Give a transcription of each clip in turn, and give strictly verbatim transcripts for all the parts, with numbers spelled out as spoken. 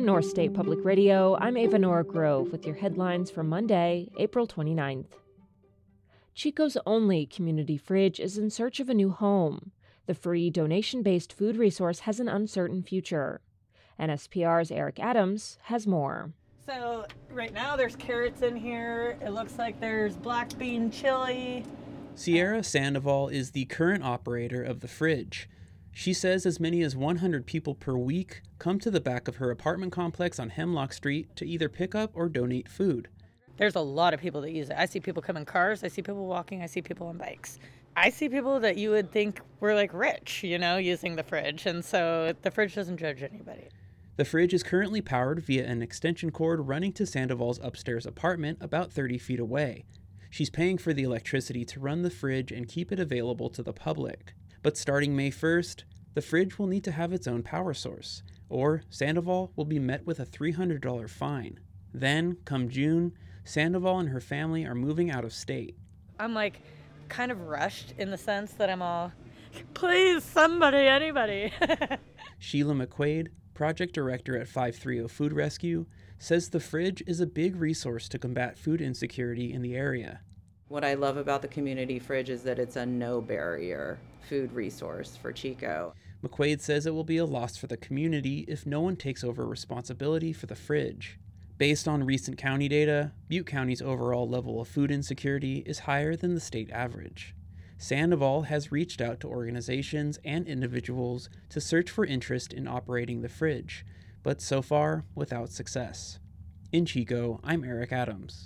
From North State Public Radio, I'm Ava Nora Grove with your headlines for Monday, April twenty-ninth. Chico's only community fridge is in search of a new home. The free donation-based food resource has an uncertain future. N S P R's Eric Adams has more. So right now there's carrots in here. It looks like there's black bean chili. Sierra Sandoval is the current operator of the fridge. She says as many as one hundred people per week come to the back of her apartment complex on Hemlock Street to either pick up or donate food. There's a lot of people that use it. I see people come in cars. I see people walking. I see people on bikes. I see people that you would think were like rich, you know, using the fridge. And so the fridge doesn't judge anybody. The fridge is currently powered via an extension cord running to Sandoval's upstairs apartment about thirty feet away. She's paying for the electricity to run the fridge and keep it available to the public. But starting May first, the fridge will need to have its own power source, or Sandoval will be met with a three hundred dollars fine. Then, come June, Sandoval and her family are moving out of state. I'm like kind of rushed in the sense that I'm all, please, somebody, anybody. Sheila McQuaid, project director at five thirty Food Rescue, says the fridge is a big resource to combat food insecurity in the area. What I love about the community fridge is that it's a no-barrier food resource for Chico. McQuaid says it will be a loss for the community if no one takes over responsibility for the fridge. Based on recent county data, Butte County's overall level of food insecurity is higher than the state average. Sandoval has reached out to organizations and individuals to search for interest in operating the fridge, but so far without success. In Chico, I'm Eric Adams.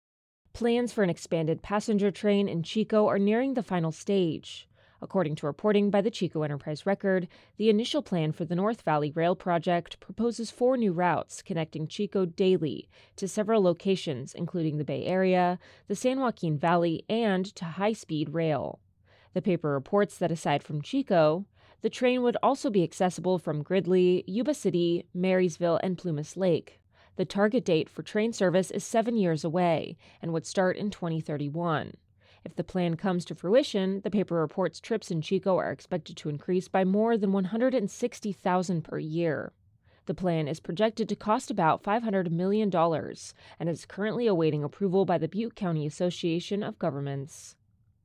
Plans for an expanded passenger train in Chico are nearing the final stage. According to reporting by the Chico Enterprise Record, the initial plan for the North Valley Rail project proposes four new routes connecting Chico daily to several locations, including the Bay Area, the San Joaquin Valley, and to high-speed rail. The paper reports that aside from Chico, the train would also be accessible from Gridley, Yuba City, Marysville, and Plumas Lake. The target date for train service is seven years away and would start in twenty thirty-one. If the plan comes to fruition, the paper reports trips in Chico are expected to increase by more than one hundred sixty thousand per year. The plan is projected to cost about five hundred million dollars and is currently awaiting approval by the Butte County Association of Governments.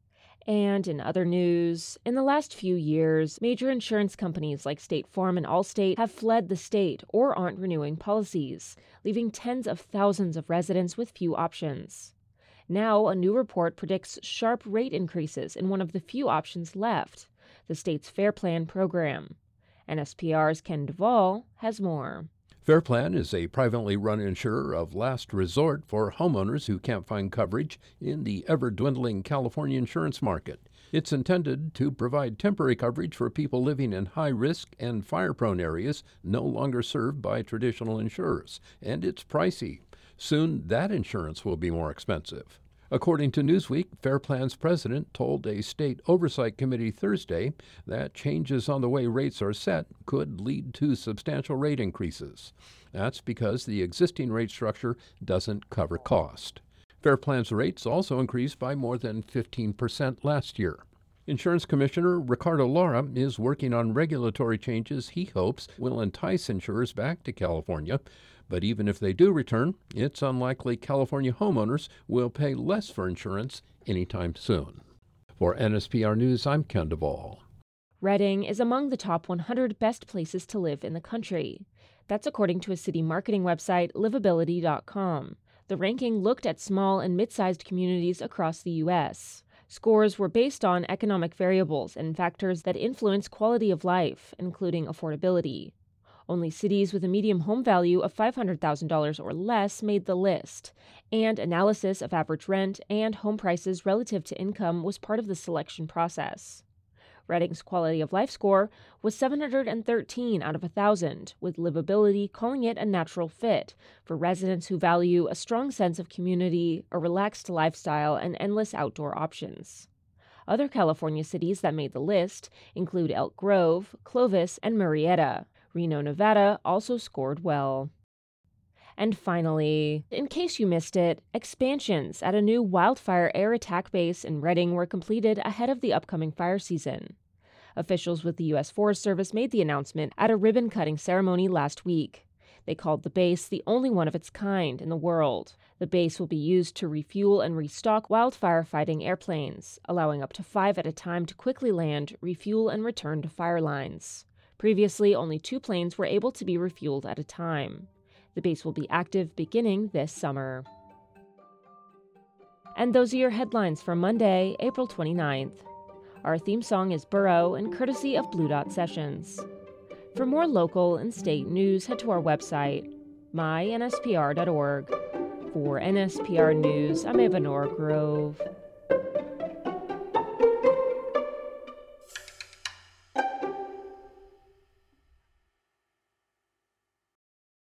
And in other news, in the last few years, major insurance companies like State Farm and Allstate have fled the state or aren't renewing policies, leaving tens of thousands of residents with few options. Now, a new report predicts sharp rate increases in one of the few options left, the state's Fair Plan program. N S P R's Ken Duvall has more. Fair Plan is a privately run insurer of last resort for homeowners who can't find coverage in the ever-dwindling California insurance market. It's intended to provide temporary coverage for people living in high-risk and fire-prone areas no longer served by traditional insurers, and it's pricey. Soon, that insurance will be more expensive. According to Newsweek, Fair Plan's president told a state oversight committee Thursday that changes on the way rates are set could lead to substantial rate increases. That's because the existing rate structure doesn't cover cost. Fair Plan's rates also increased by more than fifteen percent last year. Insurance Commissioner Ricardo Lara is working on regulatory changes he hopes will entice insurers back to California. But even if they do return, it's unlikely California homeowners will pay less for insurance anytime soon. For N S P R News, I'm Ken Duvall. Redding is among the top one hundred best places to live in the country. That's according to a city marketing website, livability dot com. The ranking looked at small and mid-sized communities across the U S Scores were based on economic variables and factors that influence quality of life, including affordability. Only cities with a median home value of five hundred thousand dollars or less made the list, and analysis of average rent and home prices relative to income was part of the selection process. Redding's quality of life score was seven hundred thirteen out of one thousand, with livability calling it a natural fit for residents who value a strong sense of community, a relaxed lifestyle, and endless outdoor options. Other California cities that made the list include Elk Grove, Clovis, and Murrieta. Reno, Nevada also scored well. And finally, in case you missed it, expansions at a new wildfire air attack base in Redding were completed ahead of the upcoming fire season. Officials with the U S Forest Service made the announcement at a ribbon-cutting ceremony last week. They called the base the only one of its kind in the world. The base will be used to refuel and restock wildfire fighting airplanes, allowing up to five at a time to quickly land, refuel, and return to fire lines. Previously, only two planes were able to be refueled at a time. The base will be active beginning this summer. And those are your headlines for Monday, April twenty-ninth. Our theme song is Burrow and courtesy of Blue Dot Sessions. For more local and state news, head to our website, my N S P R dot org. For N S P R News, I'm Eva Norgrove.